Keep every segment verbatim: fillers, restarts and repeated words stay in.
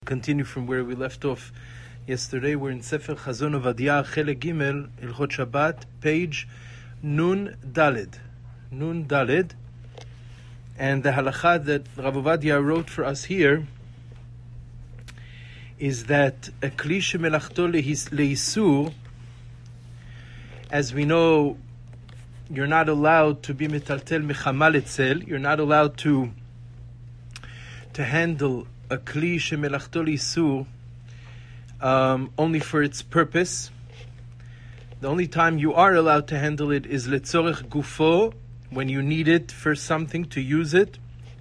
Continue from where we left off yesterday. We're in Sefer Chazon Ovadia, Chelek Gimel, Ilchot Shabbat, page Nun Daled. Nun Daled. And the halakha that Rav Ovadia wrote for us here is that a kli shemelachto leisur, as we know, you're not allowed to be metaltel mechamal etzel. You're not allowed to to handle a kli shemelachto leisur um, only for its purpose. The only time you are allowed to handle it is letzorech gufo, when you need it for something to use it,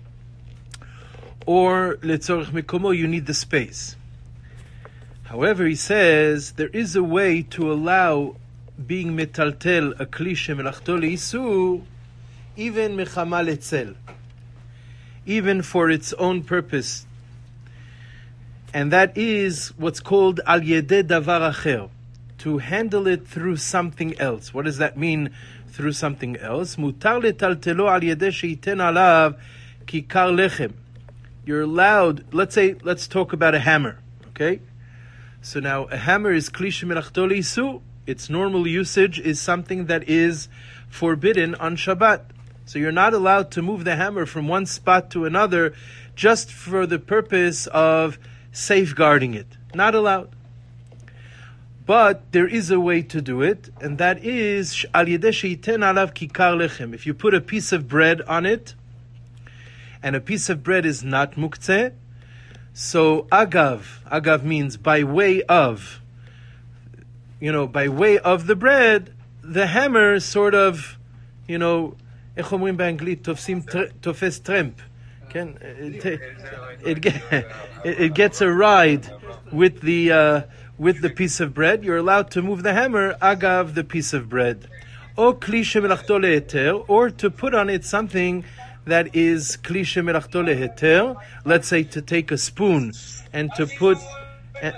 or letzorech mikomo, you need the space. However, he says there is a way to allow being metaltel a kli shemelachto leisur even mechamal etzel, even for its own purpose. And that is what's called al yedei davar acher, to handle it through something else. What does that mean, through something else? Mutar letaltelo al yedei sheiten alav kikar lechem. You're allowed, let's say, let's talk about a hammer, okay? So now, a hammer is kli shemelachto leisur. Its normal usage is something that is forbidden on Shabbat. So you're not allowed to move the hammer from one spot to another just for the purpose of safeguarding it. Not allowed. But there is a way to do it, and that is al yedei sheiten alav kikar lechem. If you put a piece of bread on it, and a piece of bread is not muktzeh, so agav, agav means by way of, you know, by way of the bread, the hammer sort of, you know, איך אומרים באנגלית, תופסים, תופס טרמפ. Can, it, it, it, it gets a ride with the uh, with the piece of bread. You're allowed to move the hammer agav the piece of bread, or kli shemelachto leheter, or to put on it something that is kli shemelachto leheter. Let's say to take a spoon and to put and,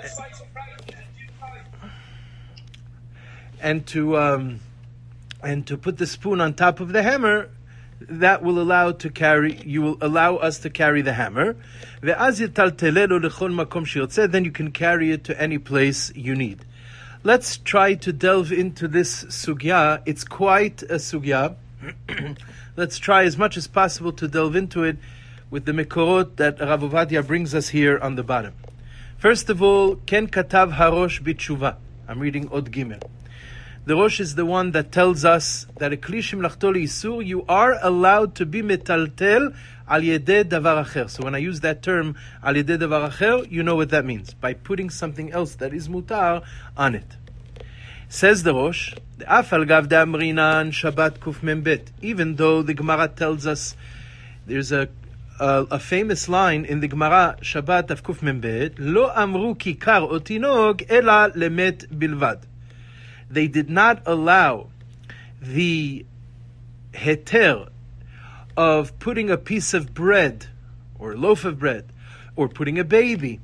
and to um, and to put the spoon on top of the hammer. That will allow to carry. You will allow us to carry the hammer. Then you can carry it to any place you need. Let's try to delve into this sugya. It's quite a sugya. Let's try as much as possible to delve into it with the mekorot that Rav Ovadia brings us here on the bottom. First of all, Ken katav harosh b'tshuva. I'm reading Od Gimel. The Rosh is the one that tells us that a kli shemelachto leisur, you are allowed to be metaltel al yedei davar acher. So when I use that term al yedei davar acher, you know what that means, by putting something else that is mutar on it. Says the Rosh, af al gav damrinan Shabbat kuf membet. Even though the Gemara tells us, there's a a, a famous line in the Gemara Shabbat of kuf membet, lo amru kikar otinog ela lemet bilvad. They did not allow the heter of putting a piece of bread or a loaf of bread or putting a baby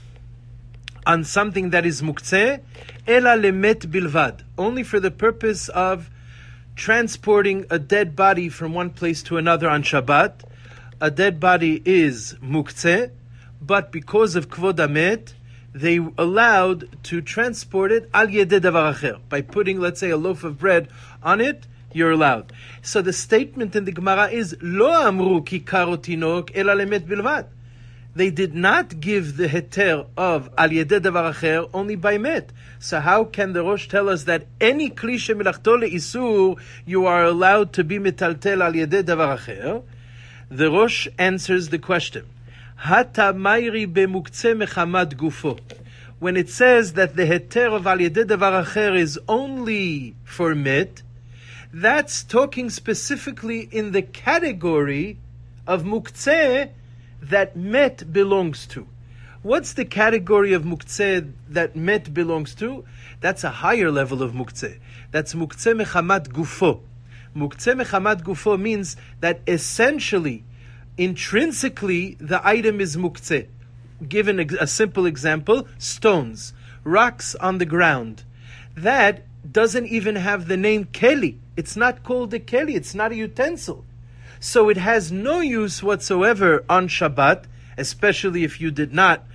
on something that is muktzeh, ela lemet bilvad, only for the purpose of transporting a dead body from one place to another on Shabbat. A dead body is muktzeh, but because of kvod hamet, they allowed to transport it al yedei davar acher. By putting, let's say, a loaf of bread on it, you're allowed. So the statement in the Gemara is, lo amru kikar otinok ela lemet bilvad. They did not give the heter of al yedei davar acher only by met. So how can the Rosh tell us that any kli shemelachto leisur you are allowed to be metaltel al yedei davar acher? The Rosh answers the question. Hata mayri b'muktzeh mechamad gufo. When it says that the heter of al yedei davar acher is only for met, that's talking specifically in the category of muktzeh that met belongs to. What's the category of muktzeh that met belongs to? That's a higher level of muktzeh. That's muktzeh mechamad gufo. Muktzeh mechamad gufo means that essentially, intrinsically, the item is muktzeh. Given a, a simple example, stones, rocks on the ground. That doesn't even have the name keli. It's not called a keli. It's not a utensil. So it has no use whatsoever on Shabbat, especially if you did not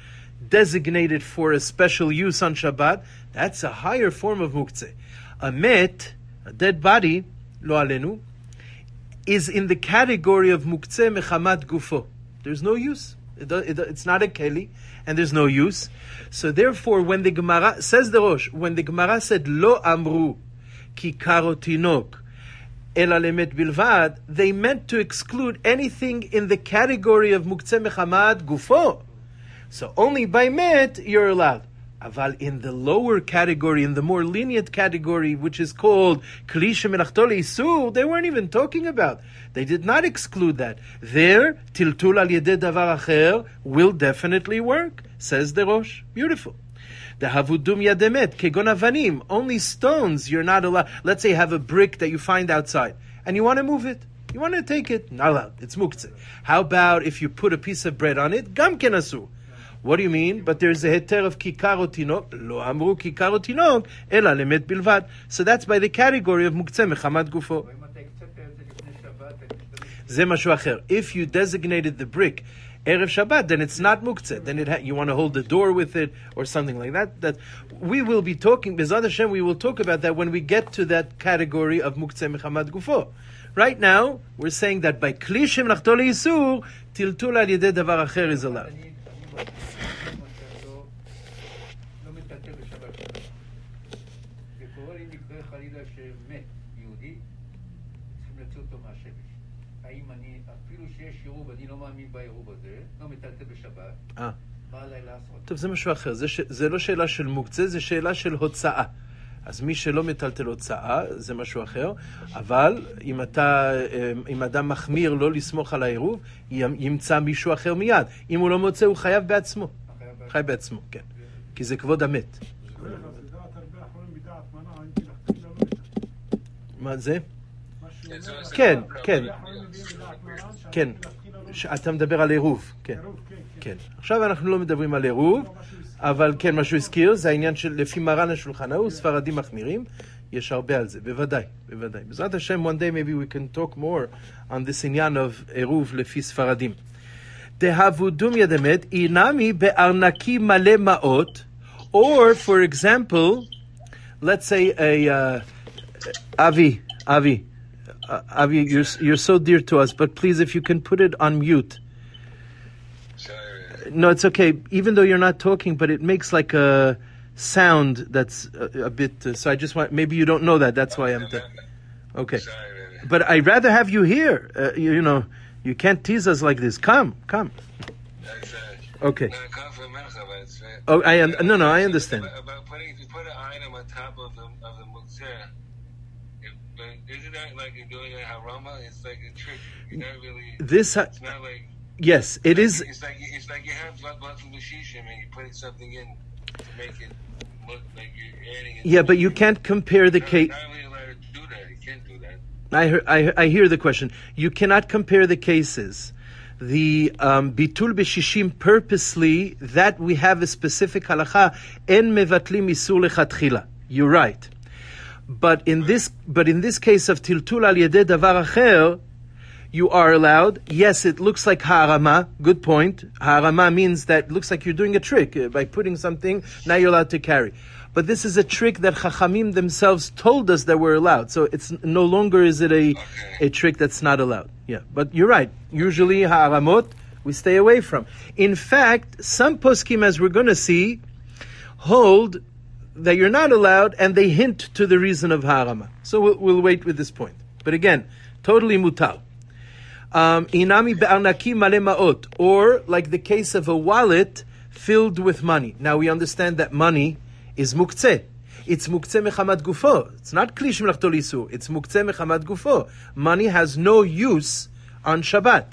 designated for a special use on Shabbat, that's a higher form of muktzeh. A met, a dead body, lo alenu, is in the category of muktzeh mechamat gufo. There's no use. It, it, it's not a keli, and there's no use. So therefore, when the Gemara, says the Rosh, when the Gemara said, lo amru ki karo tinok, ela lemet bilvad, they meant to exclude anything in the category of muktzeh mechamat gufo. So only by met, you're allowed. Aval in the lower category, in the more lenient category, which is called Kli shemelachto leisur, they weren't even talking about. They did not exclude that. There, tiltul al yedei davar acher will definitely work, says the Rosh. Beautiful. The havudum yademet kegon avanim, only stones you're not allowed. Let's say you have a brick that you find outside, and you want to move it. You want to take it, not allowed. It's muktzeh. How about if you put a piece of bread on it? Gam ken asur. What do you mean? But there's a heter of kikar tinok, lo amru kikar tinok, ela lemet bilvad. So that's by the category of muktzeh mechamat gufo. Ze mashu acher. If you designated the brick erev Shabbat, then it's not muktzeh. Then it ha- you want to hold the door with it or something like that. That we will be talking. B'ezrat Hashem, we will talk about that when we get to that category of muktzeh mechamat gufo. Right now, we're saying that by kli shemelachto leisur, tiltul al yedei davar acher is allowed. אה. טוב, זה משהו אחר. זה, ש... זה לא שאלה של מוקצה, זה שאלה של הוצאה. אז מי שלא מטלטל הוצאה, זה משהו אחר. אבל אם אתה, אם אדם מחמיר לא לסמוך על העירוב, ימצא מישהו אחר מיד. אם הוא לא מוצא, הוא חייב בעצמו. חייב בעצמו, כן. כי זה כבוד המת. מה זה? כן, כן. כן. אתה מדבר על עירוב, כן. כן. עכשיו אנחנו לא מדברים על עירוב, אבל כן, מה שהוא הזכיר, זה העניין של לפי מרן השולחן ההוא, ספרדים מחמירים, יש הרבה על זה, בוודאי, בוודאי. בעזרת השם, one day maybe we can talk more on this עניין of עירוב לפי ספרדים. דהבודום ידמת, אינמי בארנקי מלא מעות, or, for example, let's say a, uh, Avi, Avi, uh, Avi, you're, you're so dear to us, but please, if you can put it on mute. No, it's okay. Even though you're not talking, but it makes like a sound that's a, a bit. Uh, so I just want. Maybe you don't know that. That's why I'm. T- okay. But I'd rather have you here. Uh, you, you know, you can't tease us like this. Come, come. Okay. Oh, I un- no, no, I understand. About putting, if you put an item on top of the of the muktzeh, isn't that like you're doing a harama? It's like a trick. You're not really. This. Ha- it's not like. Yes, it like, is. It's like it's like you have lots of mashishim and you're putting something in to make it look like you're adding it. Yeah, but you can't compare the case. Not really allowed to do that. You can't do that. I hear, I, I hear the question. You cannot compare the cases. The um, bitul b'shishim purposely, that we have a specific halacha, en mevatlim isur lechatchila. You're right. But in this, but in this case of tiltul al yedei davar acher, you are allowed. Yes, it looks like harama. Good point. Harama means that it looks like you're doing a trick. Uh, by putting something, now you're allowed to carry. But this is a trick that Chachamim themselves told us that we're allowed. So it's no longer is it a, a trick that's not allowed. Yeah, but you're right. Usually haramot, we stay away from. In fact, some poskim, as we're going to see, hold that you're not allowed, and they hint to the reason of harama. So we'll, we'll wait with this point. But again, totally mutal. Inami be'arnaki male ma'ot, or like the case of a wallet filled with money. Now we understand that money is muktzeh. It's muktzeh mechamat gufo. It's not kli shemelachto leisur. It's muktzeh mechamat gufo. Money has no use on Shabbat.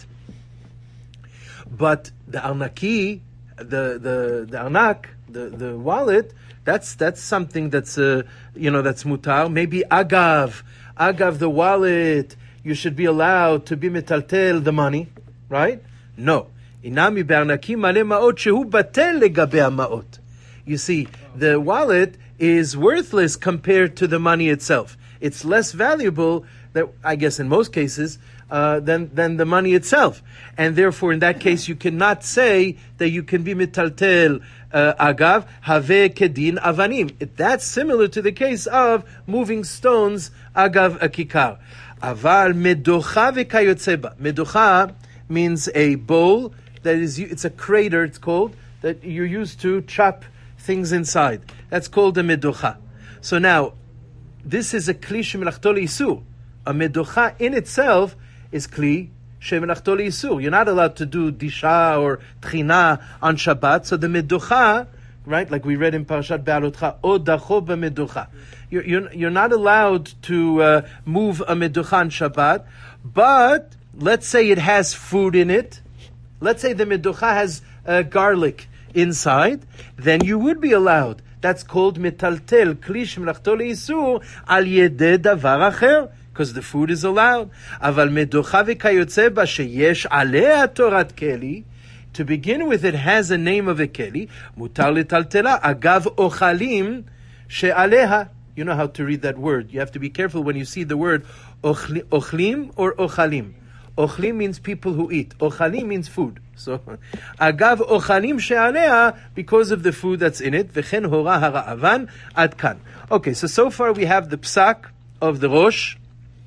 But the arnaki, the the the arnak, the the wallet, that's that's something that's uh, you know that's mutar. Maybe agav, agav the wallet. You should be allowed to be metaltel the money, right? No. Inami be'arnaki male ma'ot shehu batel legabe ha'ma'ot. You see, the wallet is worthless compared to the money itself. It's less valuable, that I guess in most cases, uh, than than the money itself, and therefore in that case you cannot say that you can be mitaltel uh, agav have kedin avanim. It, that's similar to the case of moving stones agav a kikar. Aval medocha v'kayotze ba. Medocha means a bowl that is, it's a crater, it's called, that you're used to chop things inside. That's called a medocha. So now, this is a kli shemelachto leisur. A medocha in itself is kli shemelachto leisur. You're not allowed to do disha or tchina on Shabbat. So the medocha, right, like we read in Parashat Be'alotcha, o dacho b'medocha. You're, you're, you're not allowed to uh, move a medocha on Shabbat, but let's say it has food in it. Let's say the medocha has uh, garlic inside, then you would be allowed. That's called metaltel kli shemelachto leisur al yedei davar acher, because the food is allowed. Aval medocha v'kayotze ba sheyesh alea torat keli. To begin with, it has a name of a keli. Mutar letaltela agav ochalim she'aleha. You know how to read that word. You have to be careful when you see the word ochlim or ochalim. Ochlim means people who eat. Ochalim means food. So, agav ochalim she'alea, because of the food that's in it. V'chen hora hara'avan ad kan. Okay, so so far we have the psak of the Rosh,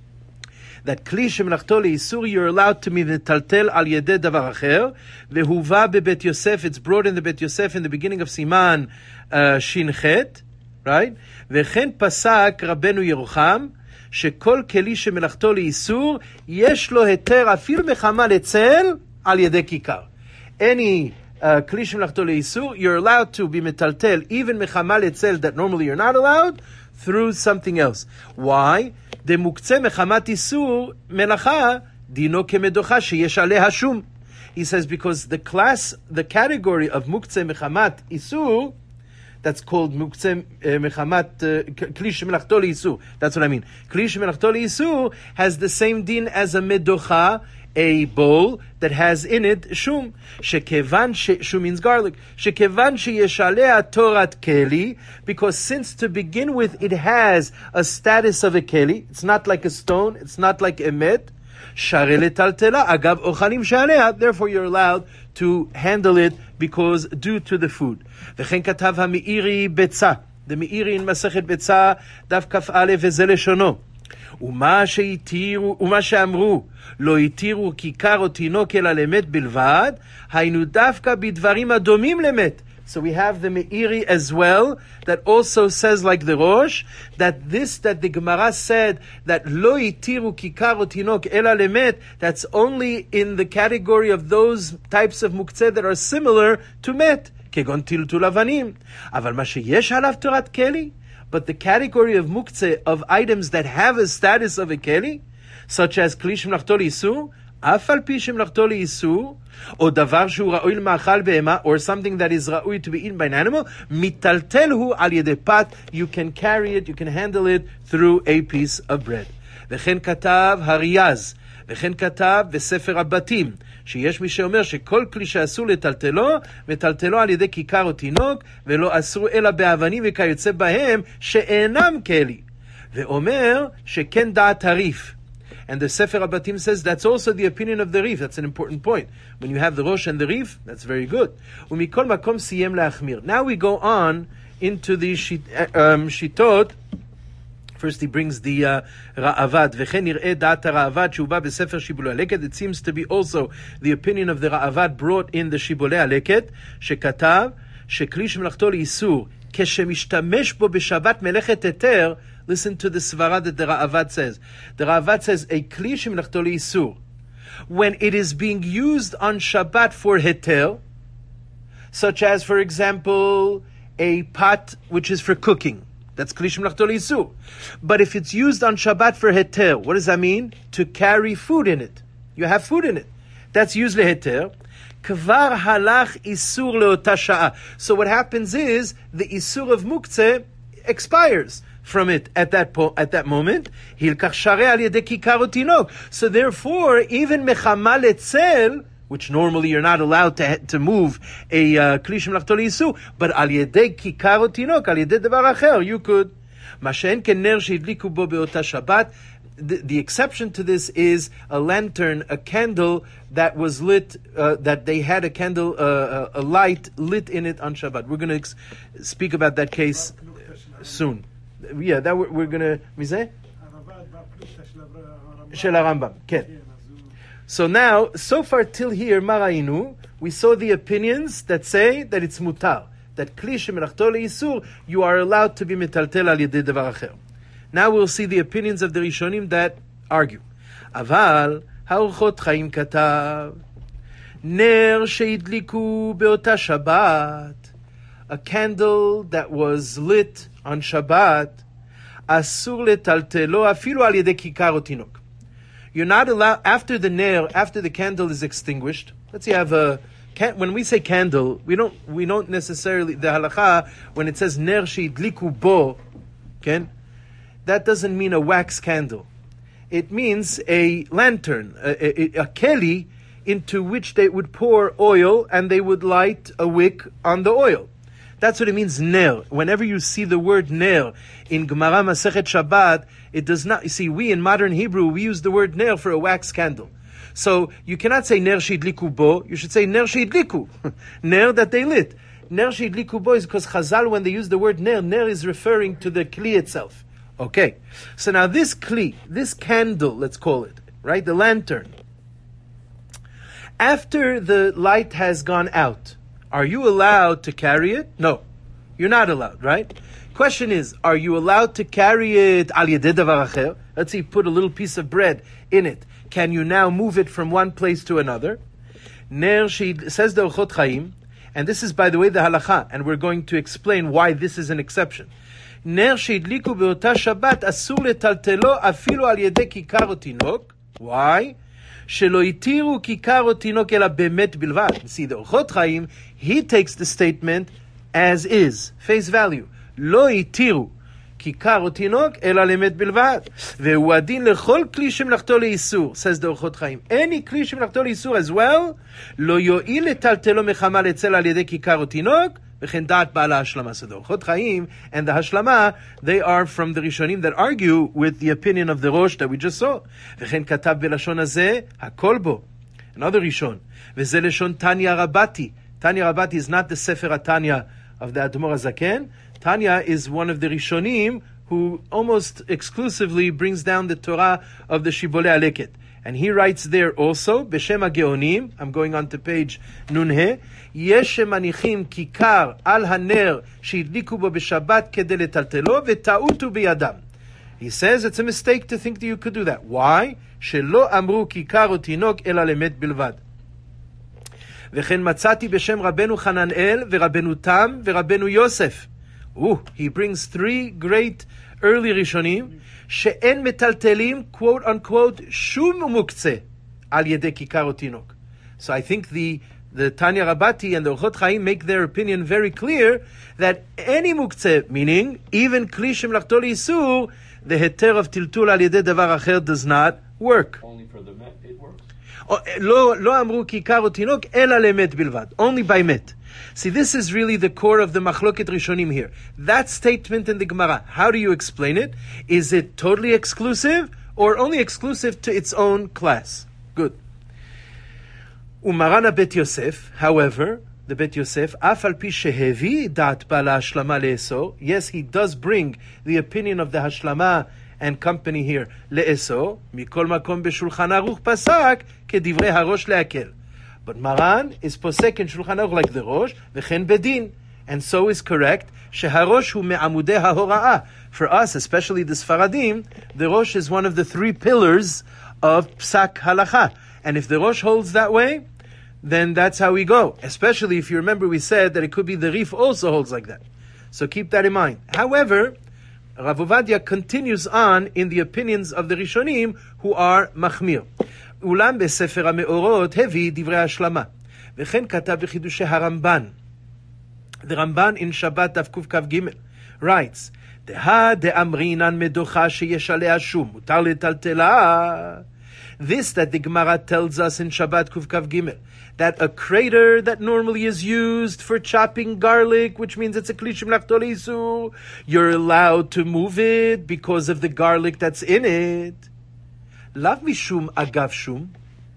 that kli shemelachto leisur, you're allowed to be metaltel al yedei davar acher. Vehuva bebet Yosef, it's brought in the Bet Yosef in the beginning of Siman uh, Shin Chet, right? V'chen pasak Rabbeinu Yerucham, שכל כלי שמלאכתו לאיסור, יש לו היתר אפילו מחמה לצל על ידי כיכר. Any uh, כלי שמלאכתו לאיסור, you're allowed to be מטלטל, even מחמה לצל that normally you're not allowed, through something else. Why? דמוקצה מחמת איסור מלאכה, דינו כמדוחה שיש עליה שום. He says because the class, the category of מוקצה מחמת איסור, that's called muktzeh mechamat kli shemelachto leisur. That's what I mean. Kli shemelachto leisur has the same din as a medocha, a bowl that has in it shum. Shekevan she, shum means garlic. Shekevan sheyeshalea torat keli, because since to begin with it has a status of a keli. It's not like a stone. It's not like a met. Share letaltela agav ochalim she'alea. Therefore, you're allowed to handle it because due to the food. וכן כתב המאירי ביצה. The מאירי in מסכת ביצה, דף כ"א וזה לשונו. ומה שהתירו, ומה שאמרו, לא התירו כיכר או תינוק אלא למת בלבד, היינו דווקא בדברים הדומים למת. So we have the Meiri as well, that also says like the Rosh, that this, that the Gemara said, that lo itiru kikar o tinok ela lemet, that's only in the category of those types of muktzeh that are similar to met, kegon tiltul avanim. Aval ma sheyesh alav torat keli, but the category of muktzeh, of items that have a status of a keli, such as kli shemlachto leisur, אף על פי שמלאכתו לאיסור, או דבר שהוא ראוי למאכל בהמה, or something that is ראוי to be eaten by an animal, מיטלטל הוא על ידי פת, you can carry it, you can handle it through a piece of bread. וכן כתב הריאז, וכן כתב בספר הבתים, שיש מי שאומר שכל כלי שאסור לטלטלו, מטלטלו על ידי כיכר או תינוק, ולא אסור אלא באבנים וכיוצא בהם, שאינם כלי. ואומר שכן דעת הריף. And the Sefer HaBatim says that's also the opinion of the Rif. That's an important point. When you have the Rosh and the Rif, that's very good. Umikol makom siyem leachmir. Now we go on into the shit, um, Shitot. First he brings the uh, Ra'avad. V'chen nir'eh da'at Ra'avad shuba b'sefer Shibbolei HaLeket. It seems to be also the opinion of the Ra'avad brought in the Shibbolei HaLeket, shekatav, shekli shemlachto le'isur, כשמשתמש בו בשבת מלאכת היתר. Listen to the svara that the Ra'avad says. The Ra'avad says, a kli shemlachto le'isur, when it is being used on Shabbat for heter, such as, for example, a pot which is for cooking. That's kli shemlachto le'isur. But if it's used on Shabbat for heter, what does that mean? To carry food in it. You have food in it. That's usually heter. Kvar halach isur le'ota sha'a. So what happens is, the isur of muktzeh expires from it at that po- at that moment. Hilkach sharei al yedei kikar utinok. So therefore, even mechama letzel, which normally you're not allowed to to move a kli shemlachto le'isur, but al yedei kikar utinok, al yedei davar acher, you could. Mashen ken ner sheidliku bo beota Shabbat. the, the exception to this is a lantern, a candle that was lit, uh, that they had a candle, uh, a light lit in it on Shabbat. We're going to ex- speak about that case soon. Yeah, that we're, we're going to... מזה? של הרמב"ם, כן. So now, so far till here, Marainu, we saw the opinions that say that it's mutar, that kli shemelachto leisur, you are allowed to be metaltel al yedei devar acher. Now we'll see the opinions of the Rishonim that argue. Aval haorchot chaim katav ner sheidliku beota Shabbat, a candle that was lit on Shabbat, asur letaltelo afilu al yedei kikar o tinok. You're not allowed, after the ner, after the candle is extinguished. Let's say you have a, can, when we say candle, we don't we don't necessarily, the halacha, when it says ner sheidliku bo, okay, that doesn't mean a wax candle. It means a lantern, a, a, a keli, into which they would pour oil and they would light a wick on the oil. That's what it means, ner. Whenever you see the word ner in Gemara Masechet Shabbat, it does not, you see, we in modern Hebrew, we use the word ner for a wax candle. So you cannot say ner sheidliku bo, you should say ner sheidliku. Ner that they lit. Ner sheidliku bo is because Chazal, when they use the word ner, ner is referring to the kli itself. Okay. So now this kli, this candle, let's call it, right? The lantern. After the light has gone out, are you allowed to carry it? No. You're not allowed, right? Question is, are you allowed to carry it al yedei davar acher? Let's say you put a little piece of bread in it. Can you now move it from one place to another? Ner sheid, says the Orchot Chaim, and this is, by the way, the halacha, and we're going to explain why this is an exception. Ner sheidliku beota Shabbat asur letaltelo afilu al yedei kikar o tinok. Why? Shelo itiru kikar o tinok ela bemet bilvad. See, the Orchot Chaim, he takes the statement as is, face value. Lo itiru כיכר או תינוק, אלא למת בלבד. והוא הדין לכל כלי שמלאכתו לאיסור, says the אורחות חיים. Any כלי שמלאכתו לאיסור as well, לא יועיל לטלטלו מחמה לצל על ידי כיכר או תינוק, וכן דעת בעל ההשלמה. So the אורחות חיים and the השלמה, they are from the ראשונים that argue with the opinion of the ראש that we just saw. וכן כתב בלשון הזה, הכל בו. Another ראשון. וזה לשון תניא רבתי. תניא רבתי is not the ספר התניא of the Admor HaZaken. Tanya is one of the Rishonim who almost exclusively brings down the Torah of the Shibolei Aleket. And he writes there also, Beshem HaGeonim, I'm going on to page Nunhe, Yesh shemanichim kikar al haner sheidliku bo b'shabbat kedei letaltelo v'ta'utu biyadam. He says it's a mistake to think that you could do that. Why? Shelo amru kikar o tinok ela lemet bilvad. וכן מצאתי בשם רבנו חננאל ורבנו תם ורבנו יוסף. Ooh, he brings three great early Rishonim שאין מטלטלים, quote unquote, שום מוקצה על ידי כיכר או תינוק. So I think the the Tanya Rabati and the Orchot Chaim make their opinion very clear that any muktzeh, meaning even kli shemlachto leisur, the heter of tiltul al yedei davar acher does not work. Only for the met it works. לא, לא אמרו כיכר או תינוק, אלא למת בלבד. Only by met. See, this is really the core of the machloket rishonim here. That statement in the Gemara, how do you explain it? Is it totally exclusive or only exclusive to its own class? Good. Umarana Bet Yosef, however, the Bet Yosef, af al pi shehevi dat bala hashlama le'eso. Yes, he does bring the opinion of the hashlama and company here, le'eso, mikol makom b'shulchan aruch pasak, kedivrei harosh le'akel. But Maran is posek in Shulchan Aruch like the Rosh, v'chen bedin. And so is correct, sheharosh hu me'amudei ha'hora'ah. For us, especially the Sfaradim, the Rosh is one of the three pillars of Psak Halacha. And if the Rosh holds that way, then that's how we go. Especially if you remember we said that it could be the Rif also holds like that. So keep that in mind. However, Rav Ovadia continues on in the opinions of the Rishonim who are Machmir. אולם בספר המאורות הביא דברי השלמה. וכן כתב בחידושי הרמב"ן. The Ramban in Shabbat דף קכ"ג writes, דהה דאמרינן מדוחה שיש עליה שום, מותר לטלטלה. This that the Gemara tells us in Shabbat קכ"ג, that a crater that normally is used for chopping garlic, which means it's a kli shemlachto leisur, you're allowed to move it because of the garlic that's in it. Lav mishum agav shum.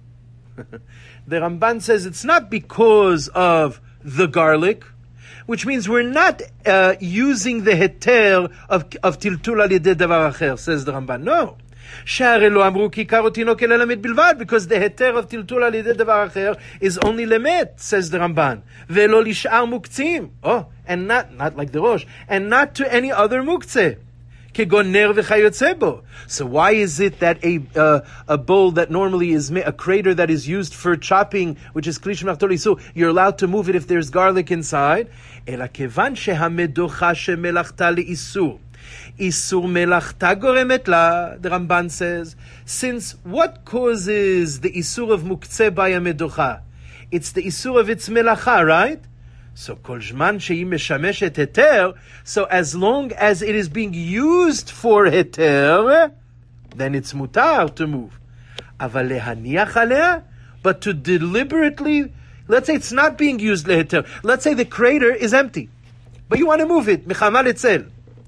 The Ramban says it's not because of the garlic, which means we're not uh, using the heter of of tiltul al yedei davar acher, says the Ramban. No. שהרי לא אמרו כיכר או תינוק אלא למת בלבד, because the heter of טלטול על ידי דבר אחר is only למת, says the Ramban, ולא לשאר מוקצים. Oh, and not, not like the Rosh, and not to any other מוקצה. כגון נר וכיוצא בו. So why is it that a uh, a bowl that normally is a crater that is used for chopping, which is kli shemlachto l'isur, you're allowed to move it if there's garlic inside? אלא כיוון שהמדוחה שמלאכתה לאיסור. Isur melachta goremet la, the Ramban says, since what causes the isur of muktzeh by a medocha? It's the isur of its melacha, right? So kol zman shehi meshameshet heter, so as long as it is being used for heter, then it's mutar to move. Aval lehaniach alea, but to deliberately, let's say it's not being used leheter. Let's say the crater is empty, but you want to move it, mechamal etzel.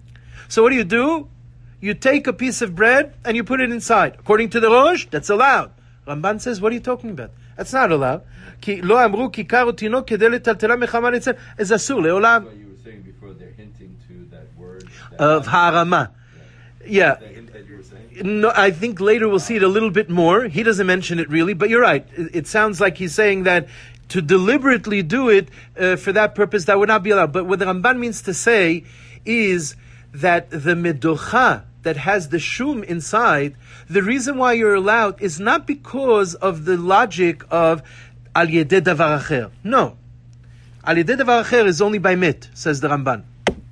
So what do you do? You take a piece of bread and you put it inside. According to the Rosh, that's allowed. Ramban says, what are you talking about? That's not allowed. Ki lo amru kikar utinok kedei letaltela mechamal etzel is asur leolam. What you were saying before, they're hinting to that word that of harama. Yeah. The hint that you were saying? No, I think later we'll see it a little bit more. He doesn't mention it really, but you're right. It, it sounds like he's saying that to deliberately do it uh, for that purpose, that would not be allowed. But what the Ramban means to say is that the medocha that has the shum inside, the reason why you're allowed is not because of the logic of al yedei davar acher. No. Al yedei davar acher is only by mit, says the Ramban.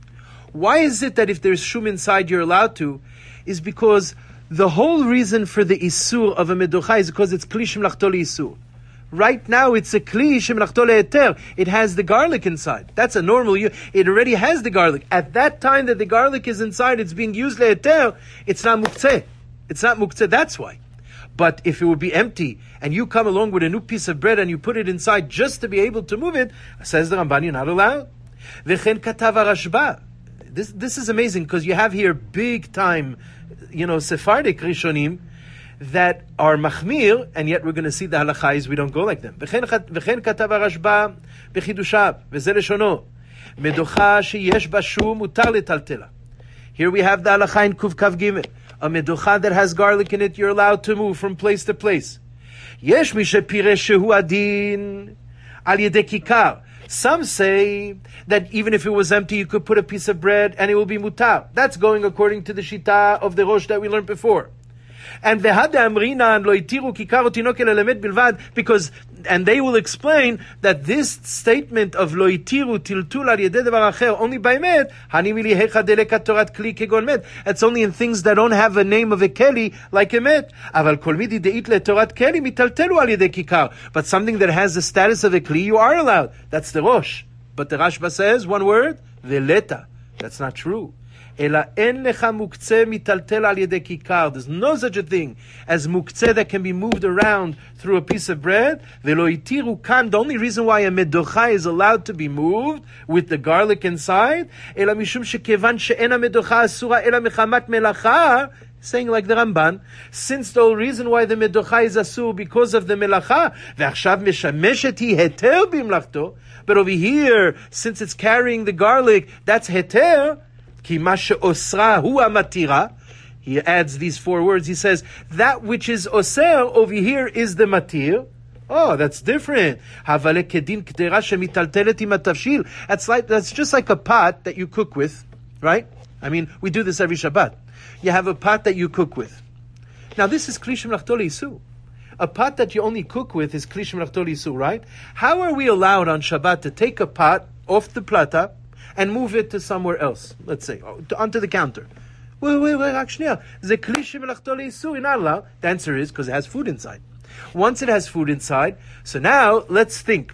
Why is it that if there's shum inside you're allowed to? Is because the whole reason for the isur of a medocha is because it's kli shemlachto leisur. Right now, it's a kli shemlachto leheter. It has the garlic inside. That's a normal. It already has the garlic. At that time that the garlic is inside, it's being used leheter. It's not muktzeh. It's not muktzeh. That's why. But if it would be empty and you come along with a new piece of bread and you put it inside just to be able to move it, says the Ramban, you're not allowed. V'chen katav Rashba. This this is amazing because you have here big time, you know, Sephardic Rishonim that are machmir, and yet we're going to see the halachais, we don't go like them. V'chen katav Rashba b'chidushav, v'zeh leshono, medocha sheyesh ba shum mutar letaltela. Here we have the halacha in Kuv Kav Gimel. A medocha that has garlic in it, you're allowed to move from place to place. Yesh mi shepiresh shehu adin al yedei kikar. Some say that even if it was empty, you could put a piece of bread and it will be mutar. That's going according to the shita of the Rosh that we learned before. And v'hada amrinan lo itiru kikar utinok el elemet bilvad, because, and they will explain that this statement of lo itiru tiltul al yedei davar acher only by met, hani mili hecha deleka torat kli kegon met. It's only in things that don't have a name of a keli like a met. Aval kol midi deit le torat keli mitaltelu al yedei kikar. But something that has the status of a kli, you are allowed. That's the Rosh. But the Rashba says one word, veleta. That's not true. Ela en lecha muktzeh mitaltel al yedei kikar. There's no such a thing as muktzeh that can be moved around through a piece of bread. Velo itiru kan. The only reason why a medocha is allowed to be moved with the garlic inside, ela mishum shekevan she'ena medocha asura ela mechamat melacha. Saying like the Ramban, since the whole reason why the medocha is asur because of the melacha, ve'achshav meshameshet hi heter bimlachto. But over here, since it's carrying the garlic, that's heter. Ki ma she'osra hu amatira. He adds these four words. He says, that which is oser over here is the matir. Oh, that's different. Havale kedin k'dera shemitaltelet im atavshil. That's like, that's just like a pot that you cook with, right? I mean, we do this every Shabbat. You have a pot that you cook with. Now, this is kli shemlachto leisur. A pot that you only cook with is kli shemlachto leisur, right? How are we allowed on Shabbat to take a pot off the plata and move it to somewhere else? Let's say, onto the counter. Wait, wait, wait, actually, the kli shemlachto leisur, you're not allowed. The answer is because it has food inside. Once it has food inside, so now let's think.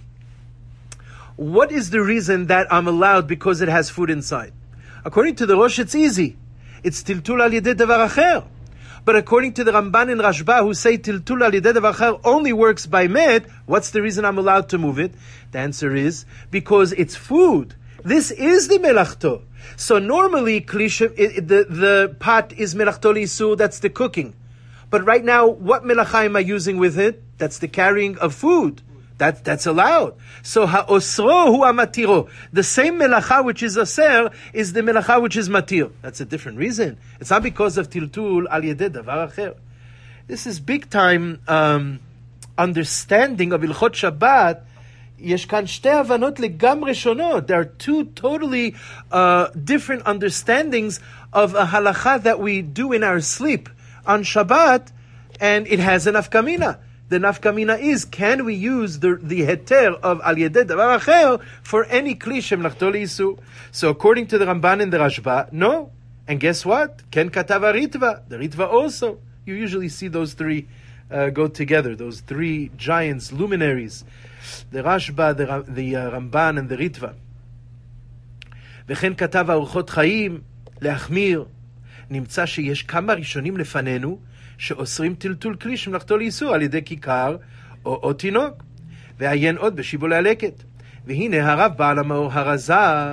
What is the reason that I'm allowed because it has food inside? According to the Rosh, it's easy. It's tiltul al yedei davar acher. But according to the Ramban and Rashba, who say tiltul al yedei davar acher only works by met, what's the reason I'm allowed to move it? The answer is because it's food. This is the melachto. So normally, klisha, the, the pot is melachto leisur, that's the cooking. But right now, what melacha am I using with it? That's the carrying of food. That, that's allowed. So ha'osro hu amatiro. The same melacha which is aser is the melacha which is matir. That's a different reason. It's not because of tiltul al yedeh davar acher. This is big time um, understanding of Ilchot Shabbat. יש כאן שתי הבנות לגמרי שונות. There are two totally uh, different understandings of a halacha that we do in our sleep on Shabbat, and it has an nafkamina. The nafkamina is, can we use the, the heter of al yedeh davar acher for any kli shemlachto leisur? So according to the Ramban and the Rashba, no. And guess what? Ken katav Ritva. The Ritva also. You usually see those three uh, go together, those three giants, luminaries, the Rashba, the, the uh, Ramban, and the Ritva. וכן כתב אורחות חיים להחמיר. נמצא שיש כמה ראשונים לפנינו שאוסרים טלטול כלי שמלאכתו לאיסור על ידי כיכר או, או תינוק. ועיין עוד בשיבולי הלקט. והנה הרב בעל המאור הרזה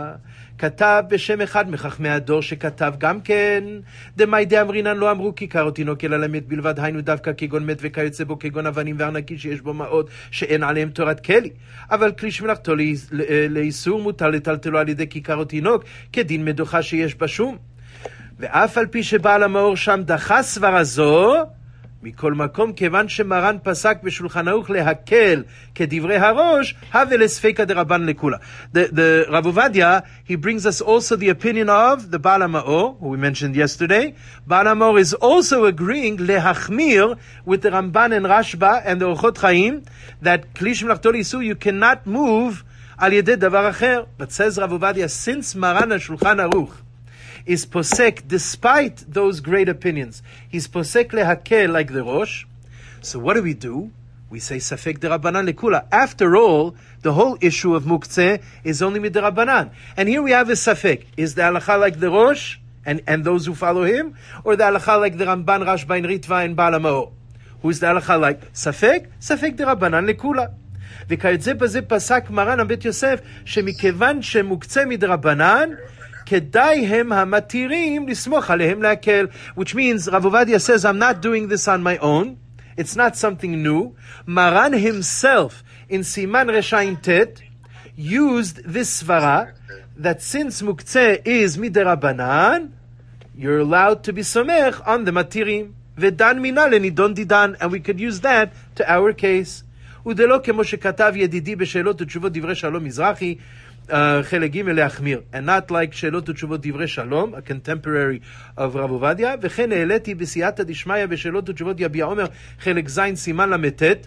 כתב בשם אחד מחכמי הדור שכתב גם כן דמאי דאמרינן לא אמרו כיכר או תינוק אלא למת בלבד, היינו דווקא כגון מת וכיוצא בו כגון אבנים וארנקי שיש בו מעות שאין עליהם תורת כלי, אבל כלי שמלאכתו לאיסור מותר לטלטלו על ידי כיכר או תינוק כדין מדוחה שיש בה שום. ואף על פי שבעל המאור שם דחה סברה זו, מכל מקום, כיוון שמרן פסק בשולחן ערוך להקל כדברי הראש, הווה לספיקא דרבן לכולה. The, the Rav Ovadia, he brings us also the opinion of the Baal HaMaor, who we mentioned yesterday. Baal HaMaor is also agreeing lehachmir with the Ramban and Rashba and the Orchot Chaim, that kli shemlachto leisur, you cannot move al yedeh davar acher. But says Rav Ovadia, since Maran HaShulchan Aruch is posek despite those great opinions, he's posek lehakel like the Rosh. So what do we do? We say safek derabanan lekula. After all, the whole issue of muktzeh is only miderabanan. And here we have a safek. Is the halacha like the Rosh and, and those who follow him? Or the halacha like the Ramban, Rashba, and Ritva, and Baal HaMaor? Who's the halacha like? Safek? Safek derabanan lekula. וכיוצא בזה פסק מרן הבית יוסף שמכיוון שמוקצה מדרבנן כדאי הם המתירים לסמוך עליהם להקל, which means Rav Ovadia says, I'm not doing this on my own. It's not something new. Maran himself in Siman Reshaim Tet used this svara that since muktzeh is miderabanan, you're allowed to be somech on the matirim. Vedan mina lenidon didan, and we could use that to our case. ודלא כמו שכתב ידידי בשאלות ותשובות דברי שלום מזרחי, חלק ג' להחמיר. And not like שאלות ותשובות דברי שלום, a contemporary of Rav Ovadia, וכן העליתי בסייעתא דשמיא בשאלות ותשובות יביע עומר, חלק ז' סימן למתת.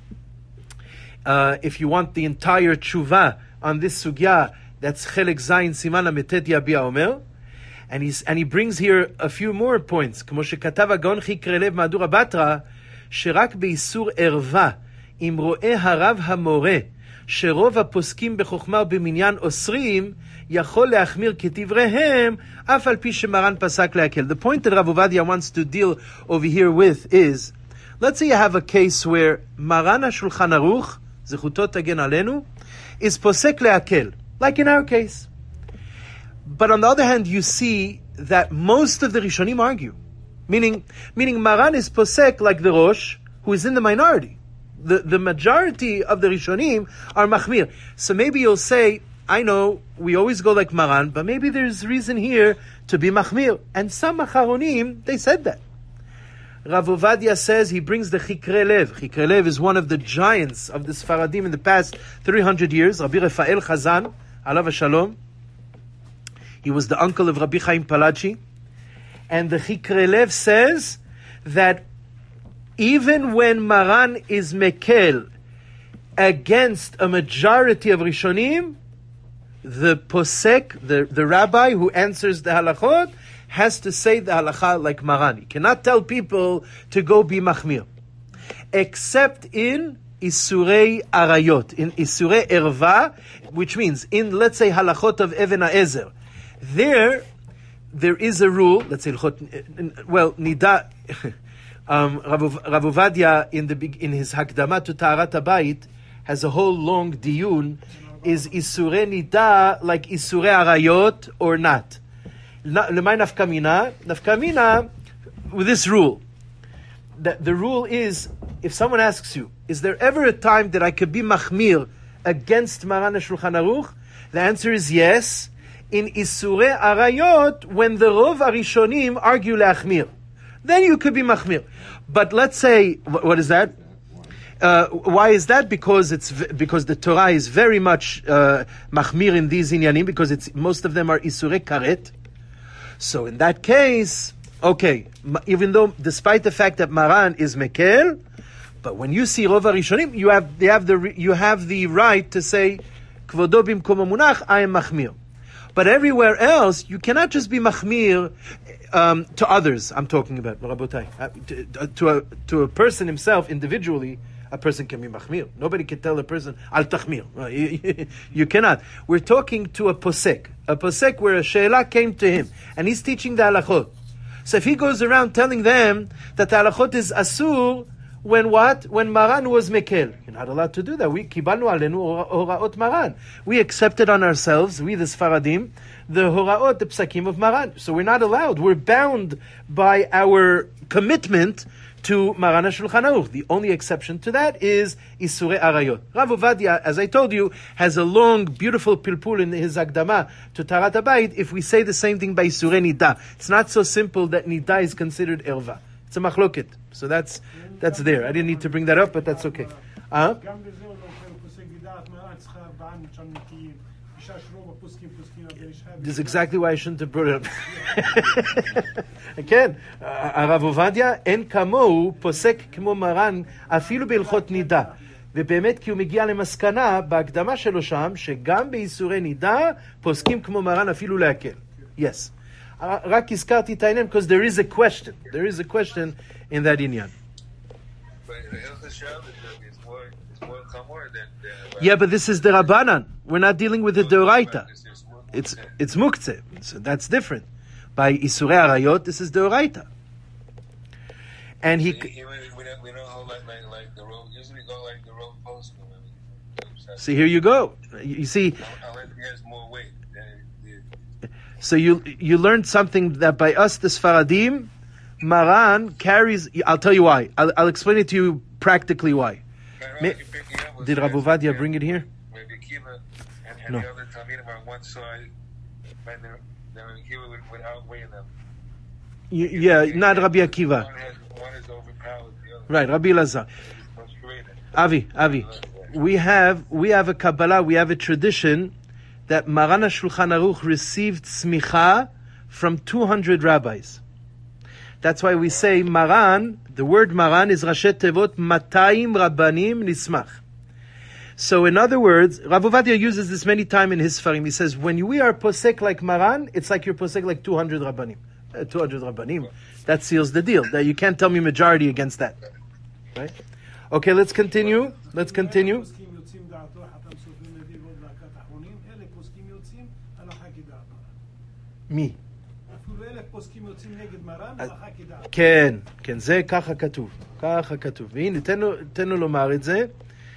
If you want the entire tshuva on this sugya, that's חלק ז' סימן למתת יביע עומר. And, he's, and he brings here a few more points, כמו שכתב הגאון חיקרי לב מהדורה בתרא, שרק באיסור ערווה, אם רואה הרב המורה שרוב הפוסקים בחוכמה ובמניין אוסרים, יכול להחמיר כדבריהם, אף על פי שמרן פסק להקל. The point that Rav Ovadia wants to deal over here with is, let's say you have a case where Maran HaShulchan Aruch, זכותו תגן עלינו, is posek להקל, like in our case. But on the other hand, you see that most of the Rishonim argue. Meaning, meaning Maran is posek like the Rosh, who is in the minority. The, the majority of the Rishonim are machmir. So maybe you'll say, I know, we always go like Maran, but maybe there's reason here to be machmir. And some Acharonim, they said that. Rav Ovadia says, he brings the Chikre Lev. Chikre Lev is one of the giants of the Sfaradim in the past three hundred years. Rabbi Rafael Chazan, alav shalom. He was the uncle of Rabbi Chaim Palachi. And the Chikre Lev says that even when Maran is mekel against a majority of Rishonim, the posek, the, the rabbi who answers the halachot, has to say the halacha like Maran. He cannot tell people to go be machmir. Except in Isurei Arayot, in Isurei Erva, which means in, let's say, halachot of Even HaEzer. There, there is a rule, let's say, well, nida... Um, Rav, Rav Ovadia in the in his Hakdama to Taharat HaBayit has a whole long diyun. Is Isurei Nida like Isurei Arayot or not? Lemay nafkamina? Nafkamina with this rule. that the rule is, if someone asks you, is there ever a time that I could be machmir against Maran HaShulchan Aruch? The answer is yes. In Isurei Arayot, when the Rov Arishonim argue leachmir, then you could be machmir. But let's say, what is that? Uh, why is that? Because it's v- because the Torah is very much uh, machmir in these inyanim, because it's most of them are Isurei Karet. So in that case, okay, even though, despite the fact that Maran is Mekel, but when you see Rov Arishonim, you have they have the you have the right to say Kvodo bimkomo munach, I am machmir. But everywhere else, you cannot just be machmir um, to others. I'm talking about Rabotai. Uh, to, to a to a person himself individually, a person can be machmir. Nobody can tell a person al tachmir. You, you cannot. We're talking to a posek, a posek where a she'ela came to him, and he's teaching the halachot. So if he goes around telling them that the halachot is asur, when what? When Maran was mekel. You're not allowed to do that. We kibalnu alenu horaot Maran. We accepted on ourselves, we the Sfaradim, the horaot, the psakim of Maran. So we're not allowed. We're bound by our commitment to Maran HaShulchan Aruch. The only exception to that is Isurei Arayot. Rav Ovadia, as I told you, has a long, beautiful pilpul in his Akdama to Taharat HaBayit if we say the same thing by Isurei Nida. It's not so simple that Nida is considered erva. It's a machloket. So that's that's there. I didn't need to bring that up, but that's okay. Uh-huh. This is exactly why I shouldn't have brought it up. Again, Rav Ovadia, en kamohu posek כמו מרן, אפילו בהלכות נידה. ובאמת כי הוא מגיע למסקנה, בהקדמה שלו שם, שגם בייסורי נידה, פוסקים כמו מרן אפילו להקל. Yes. רק הזכרתי את העניין, because there is a question. There is a question in that inyan. Yeah, but this is the Rabbanan. We're not dealing with the Deoraita. It's it's Muktzeh. So that's different. By Isurei Arayot, this is Deoraita. And he... See, here you go. You see... So you you learned something that by us, the Sfaradim, Maran carries... I'll tell you why. I'll, I'll explain it to you practically why. May, did Rav Ovadia bring it here? No. You, yeah, not Rabbi Akiva. Right, Rabbi Elazar. Avi, Avi. We have we have a Kabbalah, we have a tradition that Maran HaShulchan Aruch received smicha from two hundred rabbis. That's why we say Maran, the word Maran is Rashet Tevot Matayim Rabbanim Nismach. So in other words, Rav Ovadia uses this many times in his Sfarim. He says, when we are posek like Maran, it's like you're posek like two hundred Rabbanim. Uh, two hundred Rabbanim. That seals the deal. That you can't tell me majority against that. Right? Okay, let's continue. Let's continue. מי? כן, כן, זה ככה כתוב, ככה כתוב. והנה, תן לו לומר את זה.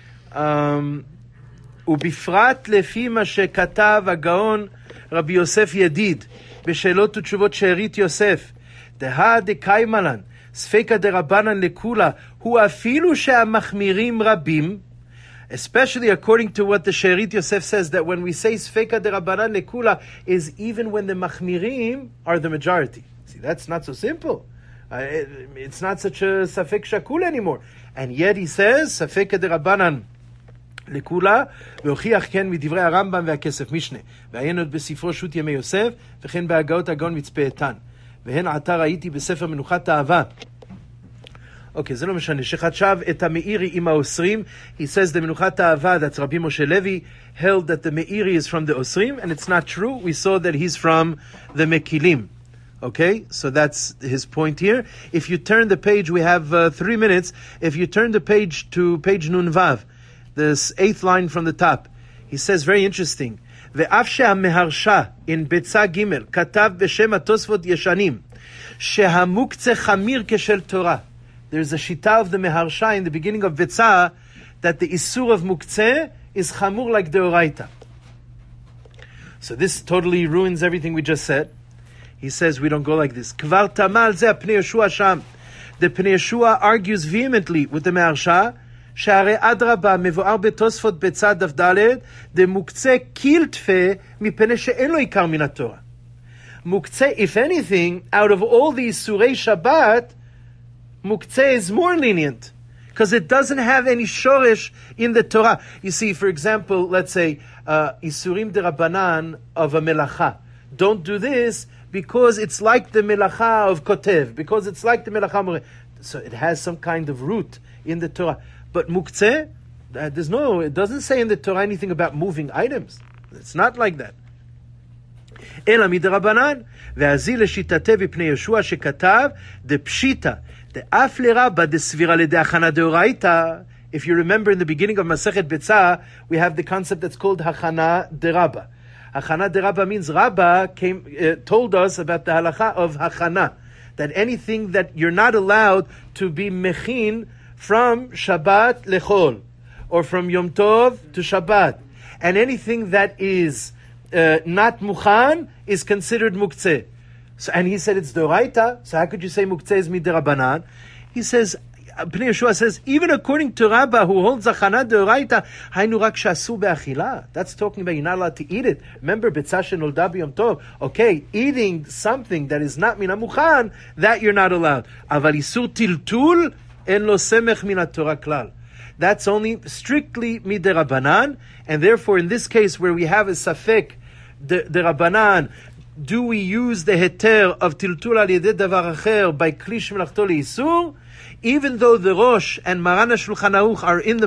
ובפרט לפי מה שכתב הגאון רבי יוסף ידיד, בשאלות ותשובות שארית יוסף, דהה דקיימלן, ספקא דרבנן לכולה, הוא אפילו שהמחמירים רבים, especially according to what the She'erit Yosef says, that when we say Sfeika de Rabbanan Lekula, is even when the Machmirim are the majority. See, that's not so simple. Uh, it, it's not such a Safek Shakul anymore. And yet he says, Safeika de Rabbanan Lekula, והוכיח כן מדברי הרמב"ם והכסף משנה, ועיין עוד בספרו שו"ת ימי יוסף, וכן בהגאות הגאון מצפה איתן. והן עתה ראיתי בספר מנוחת האהבה, Okay, זה לא משנה. שחשב את המאירי עם האוסרים. He says the מנוחת האהבה, that's Rabbi Moshe Levi, held that the meiri is from the osrim, and it's not true. We saw that he's from the mekilim. Okay, so that's his point here. If you turn the page, we have uh, three minutes. If you turn the page to page Nun Vav, this eighth line from the top, he says very interesting. ואף שהמהרש"א in ביצה ג' כתב בשם התוספות ישנים שהמוקצה חמיר כשל תורה. There's a shita of the Meharsha in the beginning of Betzah that the Isur of Muktzeh is chamur like Deoraita. So this totally ruins everything we just said. He says we don't go like this. Kvar tamal ze apnei Yeshua sham. The Pnei Yeshua argues vehemently with the Maharsha, שהרי אדרבה מבואר בתוספות בצד דף ד' דמוקצה קילטפה מפני שאין לו עיקר מן התורה. Muktzeh, if anything, out of all these surei Shabbat, Muktzeh is more lenient because it doesn't have any shoresh in the Torah. You see, for example, let's say uh, Isurim de Rabbanan of a melacha. Don't do this because it's like the melacha of Kotev, because it's like the melacha. So it has some kind of root in the Torah. But Muktzeh, uh, there's no, it doesn't say in the Torah anything about moving items. It's not like that. אלא מדרבנן, והזיל לשיטתה בפני יהושע שכתב, דפשיטה, דאף לרבה דסבירה לידי הכנה דאורייתא. If you remember in the beginning of Masechet Betzah, we have the concept that's called Hachana Derabba. Hachana Derabba means Rabba came, uh, told us about the halacha of Hachana, that anything that you're not allowed to be mechin from Shabbat lechol, or from Yom Tov to Shabbat, and anything that is uh, not mukhan is considered muktzeh. So, and he said it's doraita. So how could you say muktzeh is midirabanan? He says, Pnei Yeshua says, even according to Rabbah, who holds zachana doraita, hainu rak shasu be'achila. That's talking about you're not allowed to eat it. Remember, betzah shenolda b'yom tov. Okay, eating something that is not mina mukhan, that you're not allowed. Aval isur tiltul en lo semech min Torah klal. That's only strictly midirabanan, and therefore in this case where we have a safek the Rabbanan, do we use the heter of tiltul al yedei davar acher by kli shemelachto leisur, even though the Rosh and Maran HaShulchan Aruch are in the